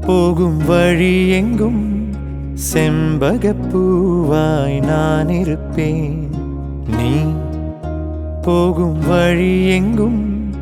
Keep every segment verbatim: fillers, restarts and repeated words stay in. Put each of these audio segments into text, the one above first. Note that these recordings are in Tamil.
போகும் வழி எங்கும் செம்பகப்பூவாய் நான் இருப்பேன். நீ போகும் வழி எங்கும்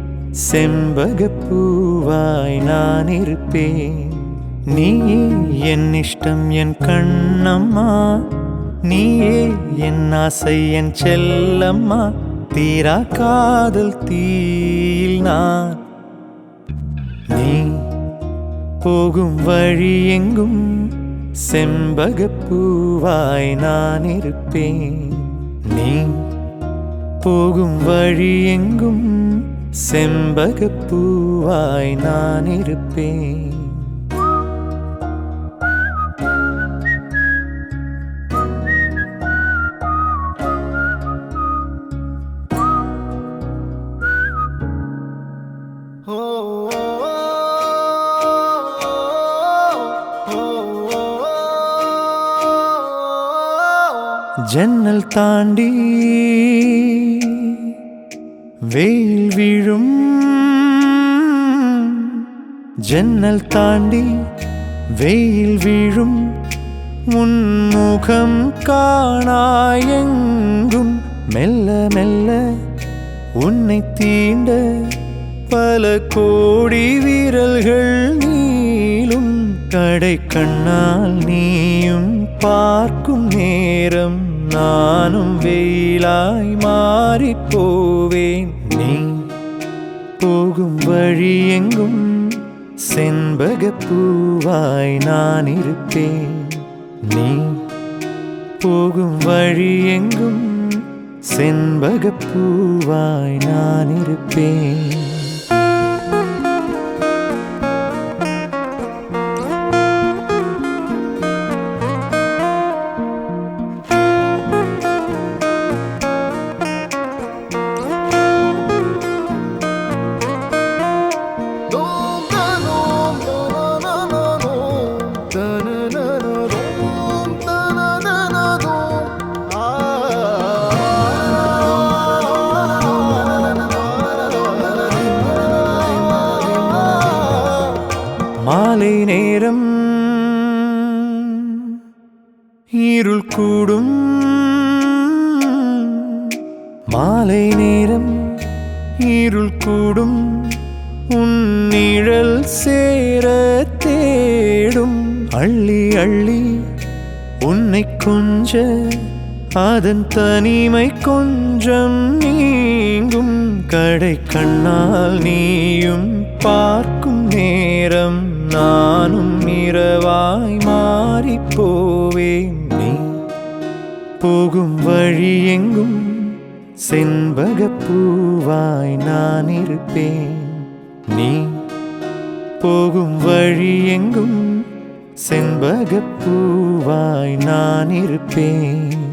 செம்பகப்பூவாய் நான் இருப்பேன். நீ என் இஷ்டம் என் கண்ணம்மா, நீயே என் ஆசை என் செல்லம்மா. தீரா காதல் தீயில் நான். நீ போகும் வழி எங்கும் செம்பகப்பூவாய் நான் இருப்பேன். நீ போகும் வழி எங்கும் செம்பகப்பூவாய் நான் இருப்பேன். ஜன்னல் தாண்டி வெயில் விழும், ஜன்னல் தாண்டி வெயில் விழும். முன்முகம் காணாயெங்கும் மெல்ல மெல்ல உன்னை தீண்ட பல கோடி விரல்கள் நீளும். கடை கண்ணால் நீயும் பார்க்கும் நேரம் நானும் வெயிலாய் மாறிப் போவேன். நீ போகும் வழி எங்கும் செண்பகப்பூவாய் நான் இருப்பேன். நீ போகும் வழி எங்கும் செண்பகப்பூவாய் நான் இருப்பேன். மாலை நேரம் இருள் கூடும், மாலை நேரம் இருள் கூடும். உன் நிழல் சேர தேடும். அள்ளி அள்ளி உன்னை கொஞ்ச அதன் தனிமை கொஞ்சம் நீங்கும். கடை கண்ணால் நீயும் பார்க்கும் நேரம் நானும் இரவாய் மாறிப் போவேன். நீ போகும் வழி எங்கும் செண்பகப்பூவாய் நான் இருப்பேன். நீ போகும் வழி எங்கும் செண்பகப்பூவாய் நான் இருப்பேன்.